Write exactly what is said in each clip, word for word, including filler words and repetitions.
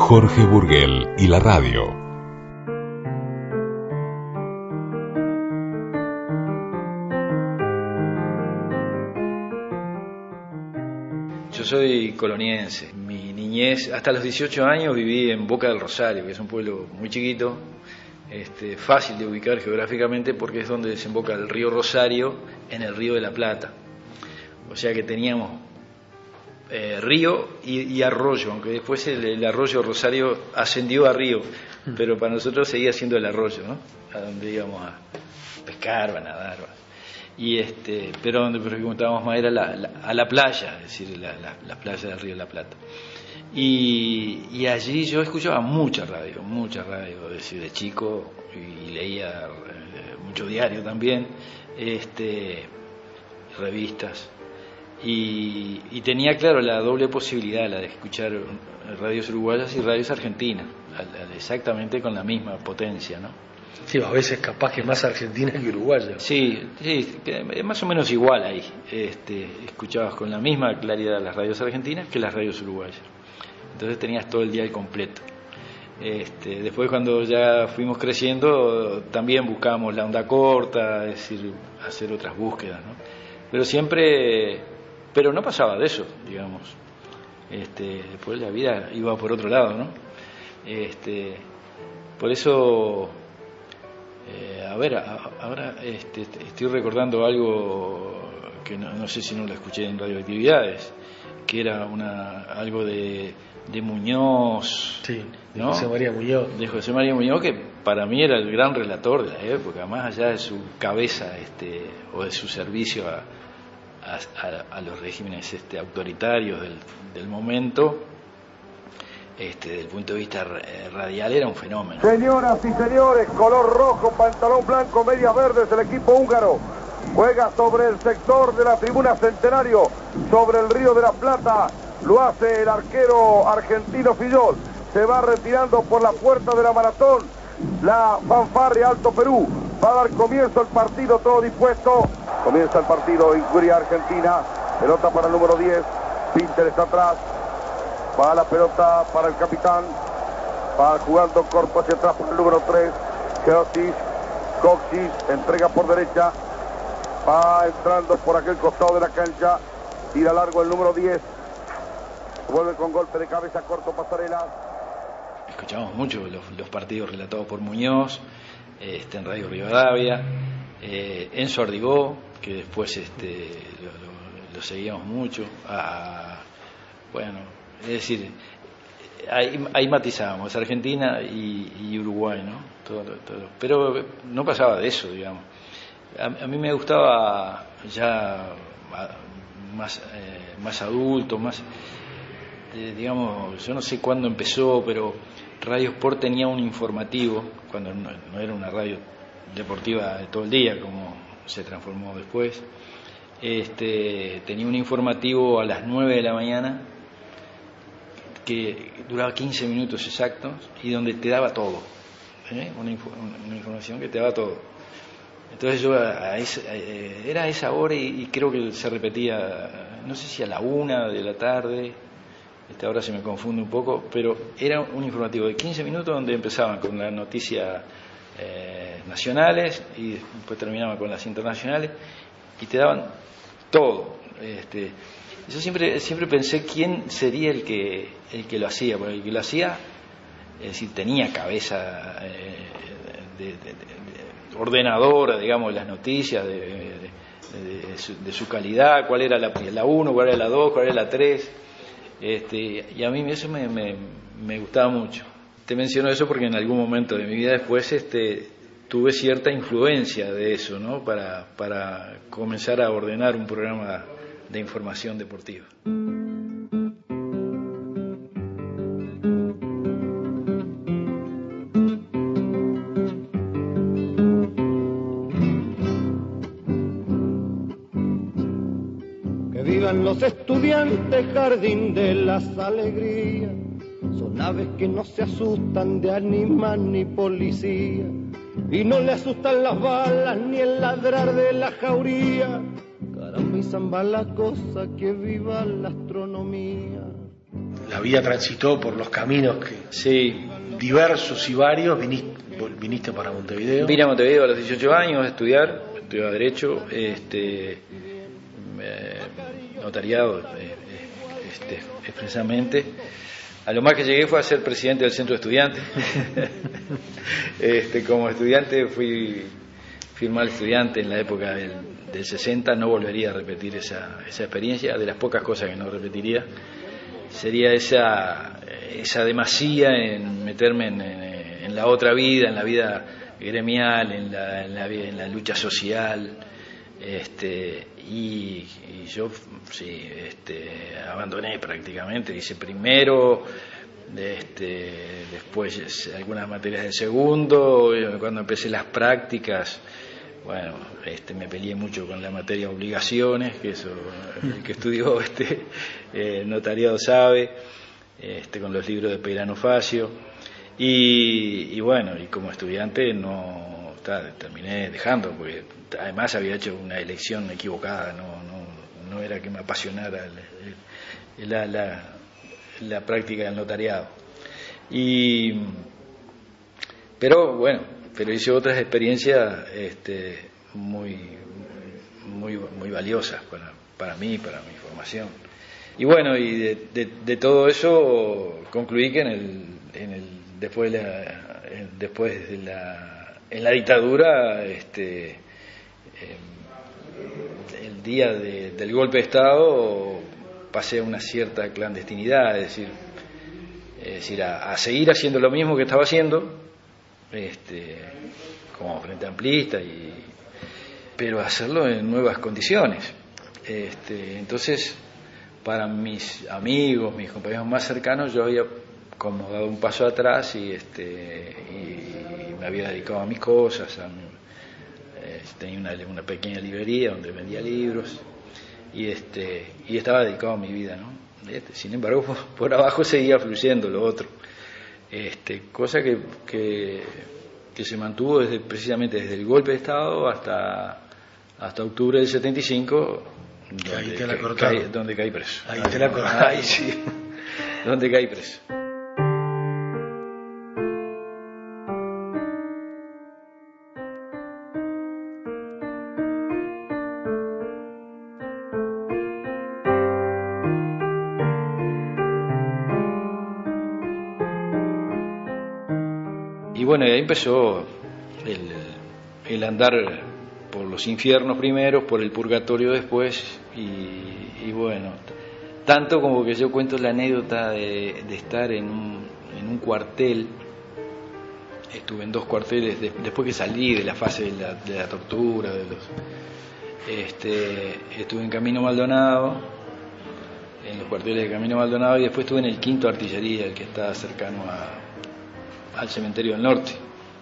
Jorge Burguel y la radio. Yo soy coloniense. Mi niñez, hasta los dieciocho años, viví en Boca del Rosario, que es un pueblo muy chiquito, este, fácil de ubicar geográficamente porque es donde desemboca el río Rosario en el río de la Plata. O sea que teníamos eh, río y, y arroyo, aunque después el, el arroyo Rosario ascendió a río, pero para nosotros seguía siendo el arroyo, ¿no? A donde íbamos a pescar, a nadar. Y este, pero donde preguntábamos más era la, la, a la playa, es decir, la, la, la playa del río de la Plata. Y, y allí yo escuchaba mucha radio, mucha radio, es decir, de chico, y leía eh, mucho diario también, este, revistas, y, y tenía, claro, la doble posibilidad, la de escuchar radios uruguayas y radios argentinas, exactamente con la misma potencia, ¿no? Sí, a veces capaz que más argentina que uruguaya. Sí, sí, más o menos igual ahí. Este, escuchabas con la misma claridad las radios argentinas que las radios uruguayas. Entonces tenías todo el día completo. Este, después cuando ya fuimos creciendo también buscábamos la onda corta, es decir, hacer otras búsquedas, ¿no? Pero siempre, pero no pasaba de eso, digamos. Este, después la vida iba por otro lado, ¿no? Este, por eso, eh, a ver, a, ahora este, estoy recordando algo que no, no sé si no lo escuché en Radioactividades, que era una algo de de Muñoz, sí, de ¿no? José María Muñoz. De José María Muñoz, que para mí era el gran relator de la época, más allá de su cabeza este, o de su servicio a, a, a los regímenes este, autoritarios del, del momento, este, desde el punto de vista radial era un fenómeno. Señoras y señores, color rojo, pantalón blanco, medias verdes, el equipo húngaro juega sobre el sector de la tribuna Centenario, sobre el río de la Plata. Lo hace el arquero argentino Fillol. Se va retirando por la puerta de la maratón la fanfarria Alto Perú. Va a dar comienzo el partido, todo dispuesto. Comienza el partido, Incuria Argentina. Pelota para el número diez. Pinter está atrás. Va la pelota para el capitán. Va jugando corpo hacia atrás para el número tres. Geosis. Coxis entrega por derecha. Va entrando por aquel costado de la cancha. Tira largo el número diez. Vuelve con golpe de cabeza corto Pasarela. Escuchamos mucho los, los partidos relatados por Muñoz, este, en Radio Rivadavia, eh, Enzo Ardigó, que después este, lo, lo, lo seguíamos mucho. A, bueno, es decir, ahí, ahí matizábamos Argentina y, y Uruguay, ¿no? Todo, todo, pero no pasaba de eso, digamos. A, a mí me gustaba ya más, eh, más adulto, más... Eh, digamos, yo no sé cuándo empezó, pero Radio Sport tenía un informativo, cuando no, no era una radio deportiva de todo el día, como se transformó después. Este, tenía un informativo a las nueve de la mañana, que duraba quince minutos exactos, y donde te daba todo, ¿eh? una, una información que te daba todo. Entonces yo, a esa, eh, era a esa hora y, y creo que se repetía, no sé si a la una de la tarde, Este, ahora se me confunde un poco, pero era un informativo de quince minutos donde empezaban con las noticias eh, nacionales y después terminaban con las internacionales y te daban todo. Este, yo siempre siempre pensé quién sería el que el que lo hacía, porque el que lo hacía, es decir, tenía cabeza eh, de, de, de, de ordenadora, digamos, de las noticias, de, de, de, de, su, de su calidad, cuál era la uno, cuál era la dos, cuál era la tres. Este, y a mí eso me, me, me gustaba mucho. Te menciono eso porque en algún momento de mi vida después este, tuve cierta influencia de eso, ¿no? Para, para comenzar a ordenar un programa de información deportiva. Los estudiantes, jardín de las alegrías, son aves que no se asustan de animal ni policía, y no le asustan las balas ni el ladrar de la jauría. Caramba y zamba la cosa, que viva la astronomía. la vida transitó por los caminos que Sí, diversos y varios, viniste, viniste para Montevideo. vine a Montevideo a los dieciocho años a estudiar, estudiaba Derecho, este, eh, notariado eh, este, expresamente. A lo más que llegué fue a ser presidente del centro de estudiantes. este, como estudiante fui, fui mal estudiante en la época del, del sesenta, no volvería a repetir esa, esa experiencia. De las pocas cosas que no repetiría sería esa, esa demasía en meterme en, en, en la otra vida, en la vida gremial, en la, en la, en la lucha social. Este, y, y yo sí, este, abandoné prácticamente, hice primero, este, después algunas materias del segundo, cuando empecé las prácticas, bueno, este, me peleé mucho con la materia obligaciones, que eso el que estudió este eh, notariado sabe, este, con los libros de Peirano Facio, y, y bueno, y como estudiante no ta, terminé dejando, porque además había hecho una elección equivocada, no, no, no era que me apasionara el, el, la, la, la práctica del notariado. Y, pero bueno, pero hice otras experiencias este, muy, muy, muy valiosas para, para mí, para mi formación. Y bueno, y de, de, de todo eso concluí que en el, en el después de la, después de la, en la dictadura, este, el día de, del golpe de Estado pasé a una cierta clandestinidad, es decir, es decir a, a seguir haciendo lo mismo que estaba haciendo, este, como Frente Amplista, y, pero hacerlo en nuevas condiciones. Este, entonces, para mis amigos, mis compañeros más cercanos, yo había como dado un paso atrás y, este, y, y me había dedicado a mis cosas, a mi, tenía una, una pequeña librería donde vendía libros y este y estaba dedicado a mi vida, ¿no? Este, sin embargo, por, por abajo seguía fluyendo lo otro, este, cosa que, que, que se mantuvo desde, precisamente desde el golpe de Estado hasta, hasta octubre del setenta y cinco, donde, ahí te la ca, caí, donde caí preso. Ahí te la cortaron. Ahí sí, donde caí preso. Y bueno, y ahí empezó el, el andar por los infiernos primero, por el purgatorio después, y, y bueno, tanto como que yo cuento la anécdota de, de estar en un, en un cuartel. Estuve en dos cuarteles de, después que salí de la fase de la, de la tortura, de los, este, estuve en Camino Maldonado, en los cuarteles de Camino Maldonado, y después estuve en el quinto Artillería, el que está cercano a al cementerio del norte.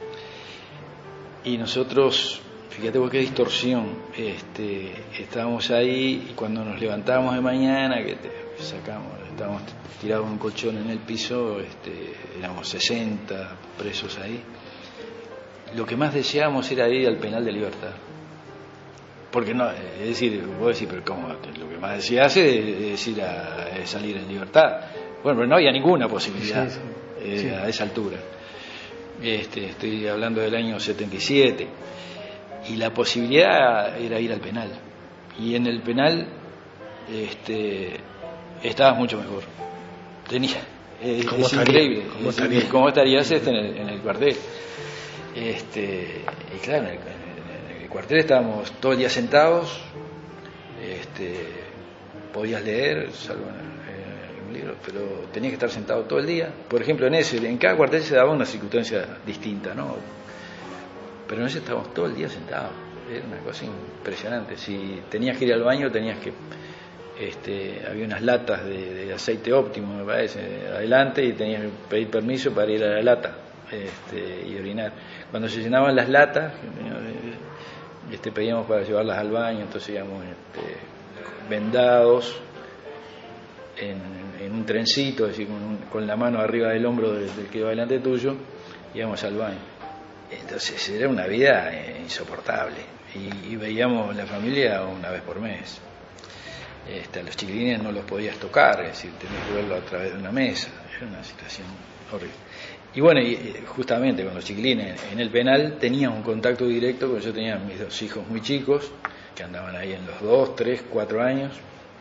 Y nosotros, fíjate vos qué distorsión, este, estábamos ahí y cuando nos levantábamos de mañana, que te sacamos, estábamos tirados en un colchón en el piso, este, éramos sesenta presos ahí. Lo que más deseábamos era ir al penal de Libertad. Porque no, es decir, vos decís, pero ¿cómo? Lo que más deseás es ir a es salir en libertad. Bueno, pero no había ninguna posibilidad. Sí, sí. Eh, sí. A esa altura. Este, estoy hablando del año setenta y siete, y la posibilidad era ir al penal, y en el penal este, estabas mucho mejor. Tenía, es, es increíble cómo, es, estaría? cómo estarías este en, el, en el cuartel. Este, y claro, en el, en el cuartel estábamos todo el día sentados, este, podías leer, salvo en el, libro, pero tenías que estar sentado todo el día. Por ejemplo, en ese, en cada cuartel se daba una circunstancia distinta, ¿no? Pero en ese estábamos todo el día sentados. Era una cosa impresionante. Si tenías que ir al baño, tenías que, este, había unas latas de, de aceite óptimo, me parece, adelante, y tenías que pedir permiso para ir a la lata, este, y orinar. Cuando se llenaban las latas, este, pedíamos para llevarlas al baño, entonces íbamos este, vendados en en un trencito, es decir, con, un, con la mano arriba del hombro del, del que iba delante tuyo, íbamos al baño. Entonces era una vida eh, insoportable, y, y veíamos la familia una vez por mes. este, a los chiquilines no los podías tocar, es decir, tenías que verlo a través de una mesa, era una situación horrible. Y bueno, y justamente con los chiquilines en el penal tenías un contacto directo, porque yo tenía mis dos hijos muy chicos, que andaban ahí en los dos, tres, cuatro años,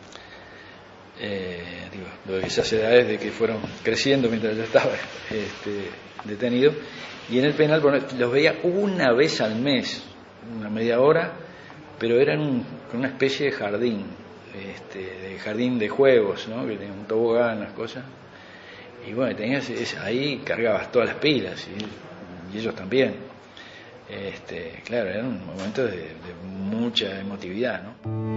eh, digo, de esas edades de que fueron creciendo mientras yo estaba este, detenido, y en el penal bueno, los veía una vez al mes, una media hora, pero eran un, una especie de jardín, este, de jardín de juegos, ¿no? Que tenía un tobogán, las cosas. Y bueno, tenías ahí, cargabas todas las pilas y, y ellos también. Este, claro, eran momentos de, de mucha emotividad, ¿no?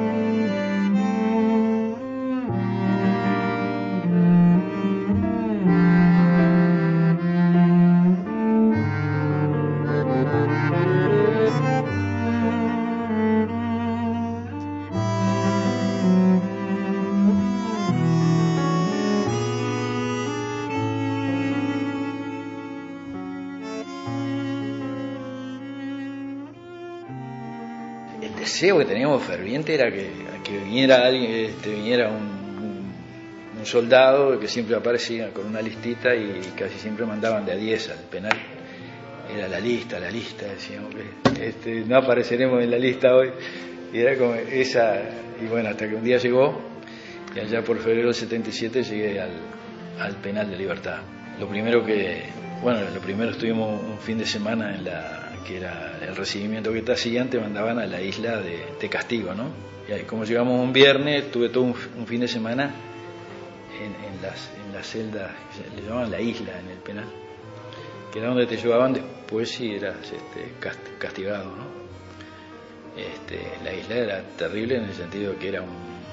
El deseo que teníamos ferviente era que, que viniera alguien, este, viniera un, un, un soldado que siempre aparecía con una listita y casi siempre mandaban de a diez al penal. Era la lista, la lista, decíamos que este, no apareceremos en la lista hoy. Y era como esa, y bueno, hasta que un día llegó, y allá por febrero del setenta y siete llegué al, al penal de Libertad. Lo primero que, bueno, lo primero estuvimos un fin de semana en la que era el recibimiento que te hacían, te mandaban a la isla de, de castigo, ¿no? Y ahí, como llegamos un viernes, tuve todo un, un fin de semana en, en las en las celdas, le llamaban la isla en el penal, que era donde te llevaban después si eras este, castigado, ¿no? Este, la isla era terrible en el sentido de que era un,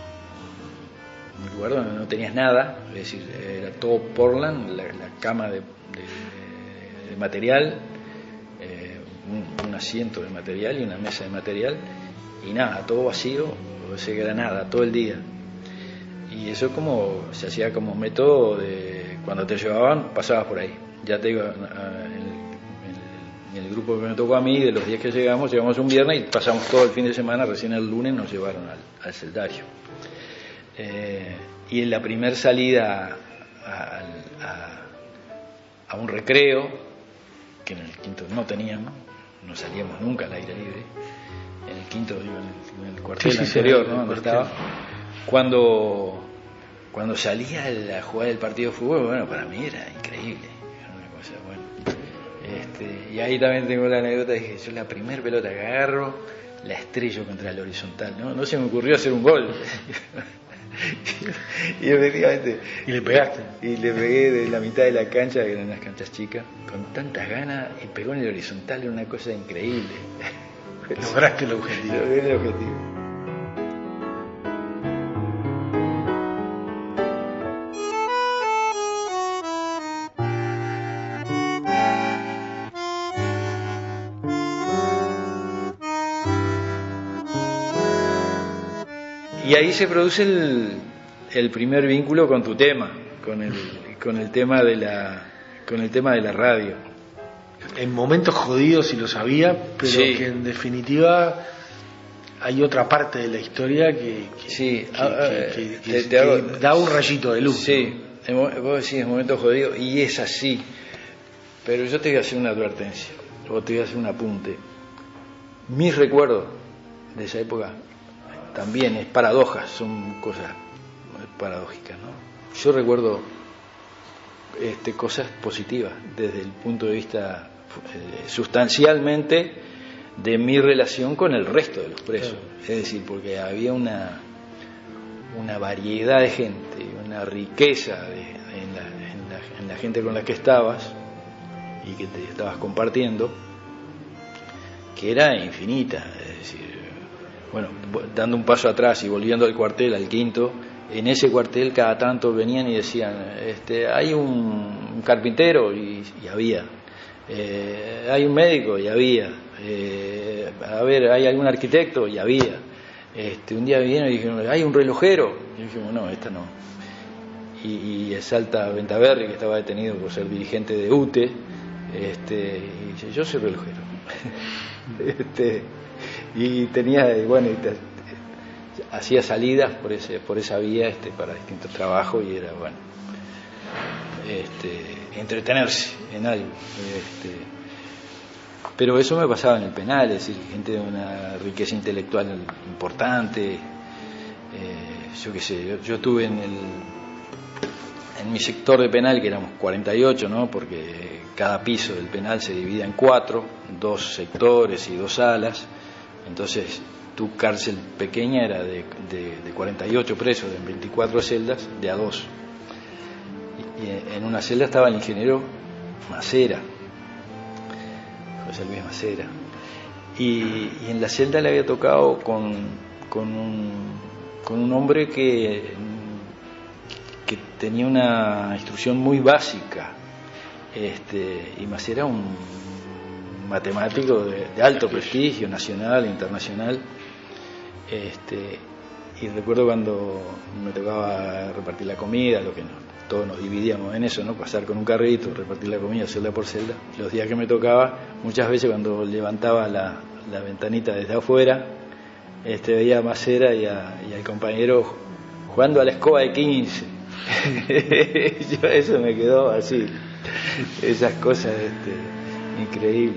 un lugar donde no tenías nada, es decir, era todo Portland, la, la cama de, de, de material, Un, un asiento de material y una mesa de material y nada, todo vacío, o sea que era nada, todo el día. Y eso como se hacía como método de cuando te llevaban, pasabas por ahí. Ya te digo, en el, el grupo que me tocó a mí, de los días que llegamos, llegamos un viernes y pasamos todo el fin de semana, recién el lunes nos llevaron al, al celdario. Eh, y en la primer salida a, a, a un recreo, que en el quinto no teníamos, no salíamos nunca al aire libre, en el quinto, digo, en el, en el cuartel sí, sí, anterior, sí, ¿no? Donde estaba, cuando, cuando salía a jugar el partido de fútbol, bueno, para mí era increíble, era una cosa, bueno, este, y ahí también tengo la anécdota, dije, yo la primer pelota que agarro, la estrello contra el horizontal, ¿no? No se me ocurrió hacer un gol. Y efectivamente y le pegaste y le pegué de la mitad de la cancha, que eran unas canchas chicas, con tantas ganas, y pegó en el horizontal, era una cosa increíble. Lograste el objetivo. Logré el objetivo. Y ahí se produce el, el primer vínculo con tu tema, con el, con el tema de la, con el tema de la radio. En momentos jodidos, si lo sabía, pero sí, que en definitiva hay otra parte de la historia que, que, sí, que, ah, que, que, te, que, te hago, que da un rayito de luz. Sí, ¿no? Vos decís en momentos jodidos, y es así. Pero yo te voy a hacer una advertencia, o te voy a hacer un apunte. Mis recuerdos de esa época también es paradojas, son cosas paradójicas, ¿no? Yo recuerdo este, cosas positivas desde el punto de vista eh, sustancialmente de mi relación con el resto de los presos, claro. Es decir, porque había una una variedad de gente, una riqueza de, en, la, en, la, en la gente con la que estabas y que te estabas compartiendo, que era infinita, es decir, bueno, dando un paso atrás y volviendo al cuartel, al quinto, en ese cuartel cada tanto venían y decían, este, hay un, un carpintero, y, y había, eh, hay un médico, y había, eh, a ver, hay algún arquitecto, y había, este, un día vinieron y dijeron, hay un relojero, y dijimos, no, esta no, y, y Salta Ventaverri, que estaba detenido por ser dirigente de U T E, este, y dice, yo soy relojero, este, y tenía, bueno, y te, hacía salidas por ese por esa vía este para distintos trabajos y era bueno este entretenerse en algo este, pero eso me pasaba en el penal, es decir, gente de una riqueza intelectual importante, eh, yo qué sé, yo, yo tuve en el en mi sector de penal, que éramos cuarenta y ocho, ¿no? Porque cada piso del penal se dividía en cuatro, dos sectores y dos salas, entonces tu cárcel pequeña era de, de, de cuarenta y ocho presos, de veinticuatro celdas, de a dos. Y, y en una celda estaba el ingeniero Macera, José Luis Macera, y, y en la celda le había tocado con, con, un, con un hombre que, que tenía una instrucción muy básica, este, y Macera un matemático de, de alto prestigio nacional e internacional. Este, y recuerdo cuando me tocaba repartir la comida, lo que no, todos nos dividíamos en eso, ¿no? Pasar con un carrito, repartir la comida celda por celda. Los días que me tocaba, muchas veces cuando levantaba la, la ventanita desde afuera, este, veía a Macera y, a, y al compañero jugando a la escoba de quince. Yo, eso me quedó así, esas cosas este, increíbles.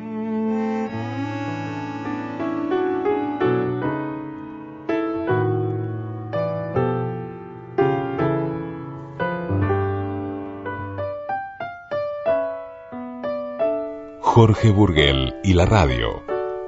Jorge Burguel y la radio.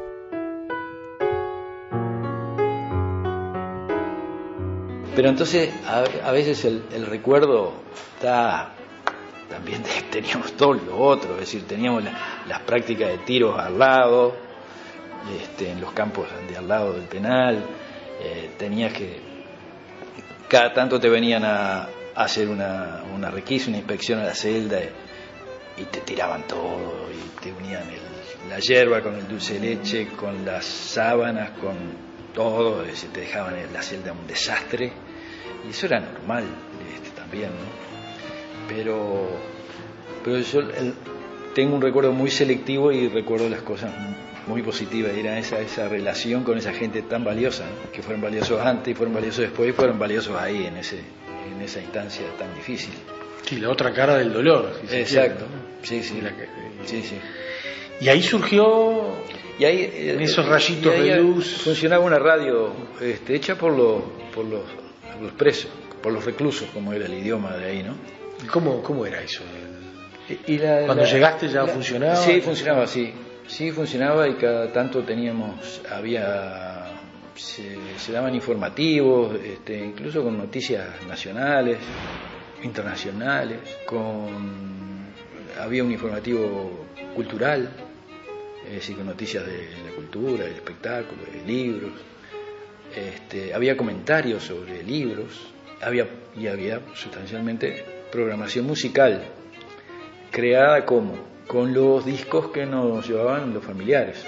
Pero entonces a, a veces el, el recuerdo está también teníamos todo lo otro, es decir, teníamos la, las prácticas de tiros al lado, este, en los campos de al lado del penal, eh, tenías que cada tanto te venían a, a hacer una, una requisa, una inspección a la celda y, y te tiraban todo y te unían el, la hierba con el dulce de leche, con las sábanas, con todo, es decir, te dejaban en la celda un desastre y eso era normal este, también, ¿no? Pero, pero yo el, tengo un recuerdo muy selectivo y recuerdo las cosas muy positivas, y era esa, esa relación con esa gente tan valiosa, ¿no? Que fueron valiosos antes y fueron valiosos después y fueron valiosos ahí, en ese en esa instancia tan difícil. Sí, la otra cara del dolor. Si exacto, quiere, ¿no? sí, sí. La que, sí, sí. Y ahí surgió, y ahí, en esos rayitos y ahí de luz... funcionaba una radio este, hecha por los, por los, los presos, por los reclusos, como era el idioma de ahí, ¿no? ¿Cómo, cómo era eso? Y la, Cuando la, llegaste ya la, funcionaba. Sí, funcionaba, sí. Sí, funcionaba y cada tanto teníamos, había, se, se daban informativos, este, incluso con noticias nacionales, internacionales, con, había un informativo cultural, es decir, con noticias de la cultura, del espectáculo, de libros, este, había comentarios sobre libros, había y había sustancialmente programación musical, creada como con los discos que nos llevaban los familiares,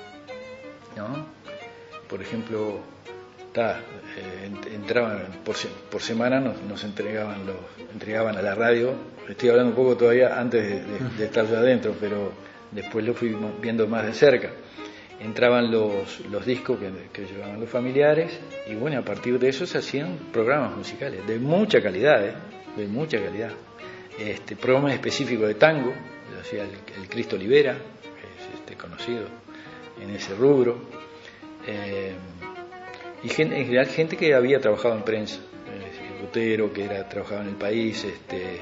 ¿no? Por ejemplo, ta, eh, entraban por, por semana nos, nos entregaban los entregaban a la radio. Estoy hablando un poco todavía antes de, de, de estar ya adentro, pero después lo fui viendo más de cerca. Entraban los, los discos que, que llevaban los familiares y bueno, a partir de eso se hacían programas musicales de mucha calidad, ¿eh? de mucha calidad. Este, programas específicos de tango, lo hacía el, el Cristo Olivera, que es este, conocido en ese rubro, eh, y gente, en general gente que había trabajado en prensa, eh, Botero, que era trabajaba en El País, este,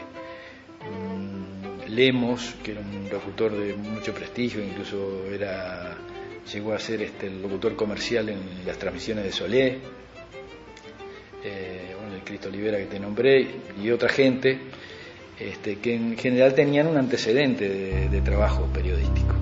um, Lemos, que era un locutor de mucho prestigio, incluso era llegó a ser este, el locutor comercial en las transmisiones de Solé, eh, bueno, el Cristo Olivera que te nombré, y otra gente este, que en general tenían un antecedente de, de trabajo periodístico.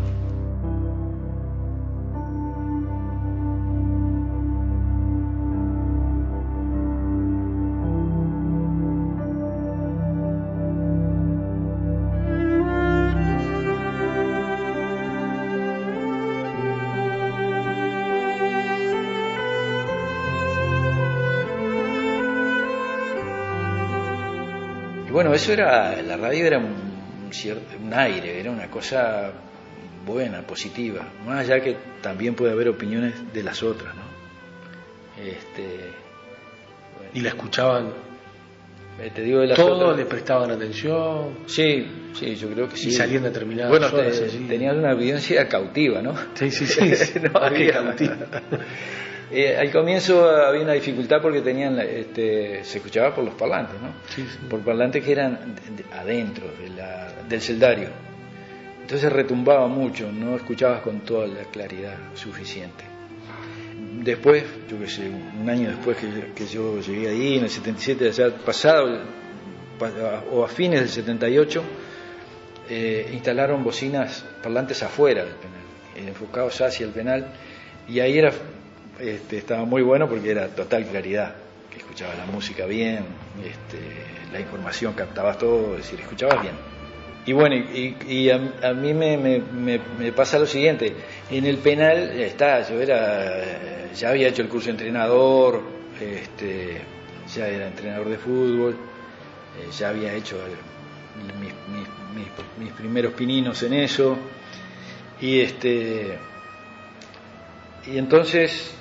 Bueno, eso era, la radio era un, cierto, un aire, era una cosa buena, positiva, más allá que también puede haber opiniones de las otras, ¿no? Este, bueno. ¿Y la escuchaban? Eh, te digo de las ¿Todos otras... le prestaban atención? Sí, sí, yo creo que sí. ¿Y salían determinadas bueno, horas? Te, tenían una audiencia cautiva, ¿no? Sí, sí, sí. no había cautiva. Eh, al comienzo había una dificultad porque tenían, este, se escuchaba por los parlantes, ¿no? Sí, sí. Por parlantes que eran de, de, adentro de la, del celdario. Entonces retumbaba mucho, no escuchabas con toda la claridad suficiente. Después, yo qué sé, un año después que, que yo llegué ahí, en el setenta y siete, ya pasado, o a fines del setenta y ocho, eh, instalaron bocinas, parlantes afuera del penal, enfocados hacia el penal, y ahí era... Este, estaba muy bueno porque era total claridad, que escuchabas la música bien, este, la información captabas todo, es decir, escuchabas bien. Y bueno, y, y a, a mí me, me, me, me pasa lo siguiente, en el penal está, yo era, ya había hecho el curso de entrenador, este, ya era entrenador de fútbol, eh, ya había hecho mis, mis, mis, mis primeros pininos en eso, y este, y entonces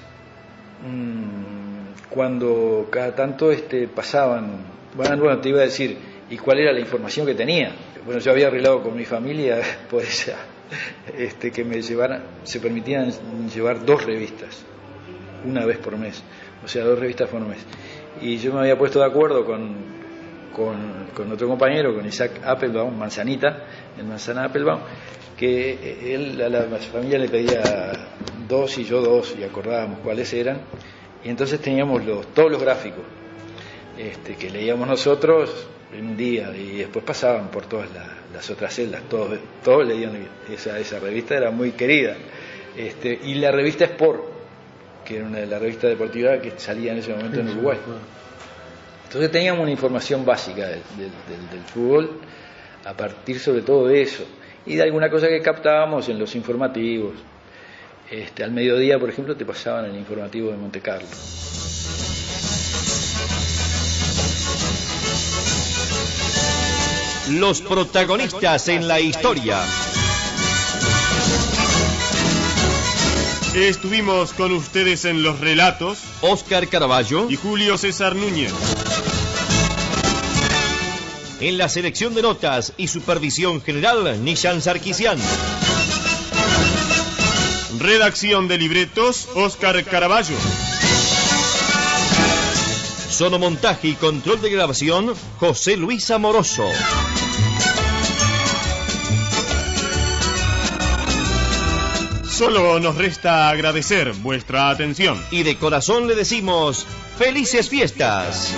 cuando cada tanto este, pasaban, bueno, bueno, te iba a decir, ¿y cuál era la información que tenía? Bueno, yo había arreglado con mi familia, pues, este, que me llevaran, se permitían llevar dos revistas, una vez por mes, o sea, dos revistas por mes. Y yo me había puesto de acuerdo con, con, con otro compañero, con Isaac Applebaum, Manzanita, el Manzana Applebaum, que él a la familia le pedía dos y yo dos, y acordábamos cuáles eran, y entonces teníamos los, todos los gráficos este, que leíamos nosotros en un día, y después pasaban por todas la, las otras celdas, todos, todos leían esa, esa revista, era muy querida, este, y la revista Sport, que era una de las revistas deportivas que salía en ese momento en Uruguay. Entonces teníamos una información básica del, del, del, del fútbol, a partir sobre todo de eso, y de alguna cosa que captábamos en los informativos. Este, al mediodía, por ejemplo, te pasaban el informativo de Monte Carlo. Los protagonistas en la historia. Estuvimos con ustedes en los relatos Óscar Caraballo y Julio César Núñez. En la selección de notas y supervisión general, Nishan Sarkisian. Redacción de libretos, Óscar Caraballo. Sonomontaje y control de grabación, José Luis Amoroso. Solo nos resta agradecer vuestra atención. Y de corazón le decimos, ¡felices fiestas!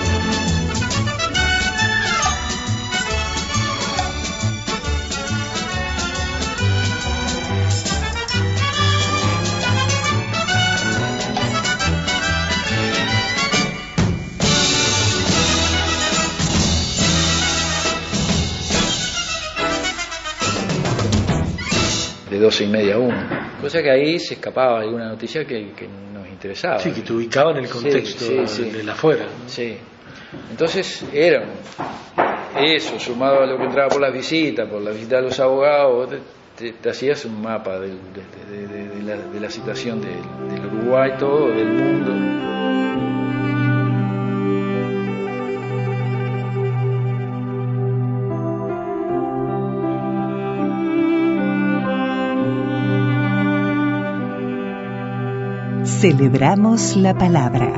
De doce y media a una, cosa que ahí se escapaba alguna noticia que, que nos interesaba. Sí, que te ubicaba en el contexto sí, sí, sí. del afuera. Sí, entonces era eso, sumado a lo que entraba por las visitas, por la visita de los abogados, te, te, te hacías un mapa de, de, de, de, de, la, de la situación de, del Uruguay, todo, del mundo. Celebramos la palabra.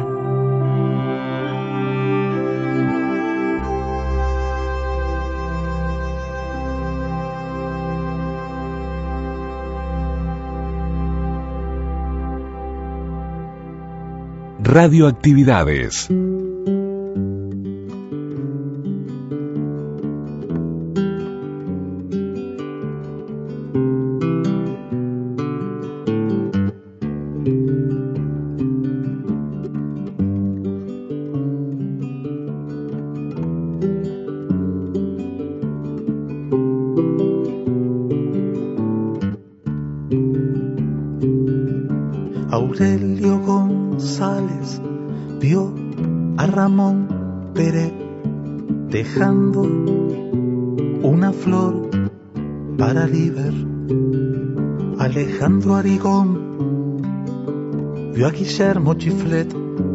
Radioactividades. Aurelio González vio a Ramón Pérez dejando una flor para River. Alejandro Arigón vio a Guillermo Chiflet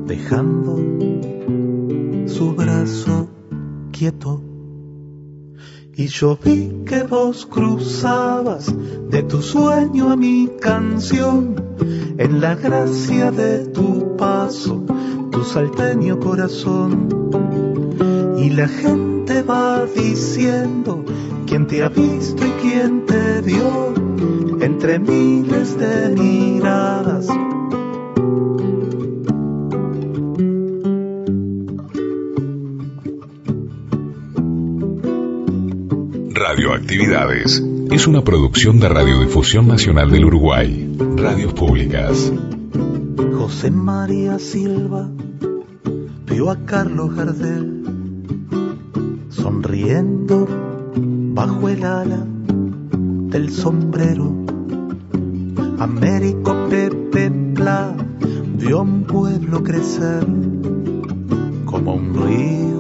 dejando su brazo quieto. Y yo vi que vos cruzabas de tu sueño a mi canción, en la gracia de tu paso, tu salteño corazón. Y la gente va diciendo quién te ha visto y quién te vio, entre miles de miradas. Radioactividades es una producción de Radiodifusión Nacional del Uruguay, Radios Públicas. José María Silva vio a Carlos Gardel sonriendo bajo el ala del sombrero. Américo Pepe Pla vio un pueblo crecer como un río.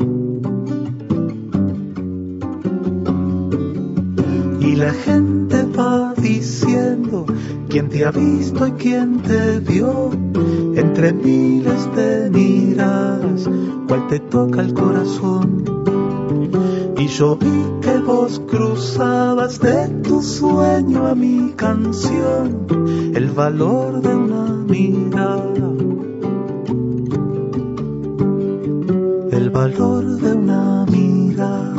Y la gente va diciendo quién te ha visto y quién te vio, entre miles de miradas, cuál te toca el corazón. Y yo vi que vos cruzabas de tu sueño a mi canción, el valor de una mirada, el valor de una mirada,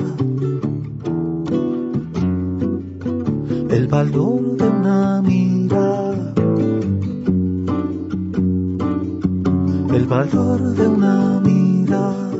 el valor de una mirada, el valor de una mirada.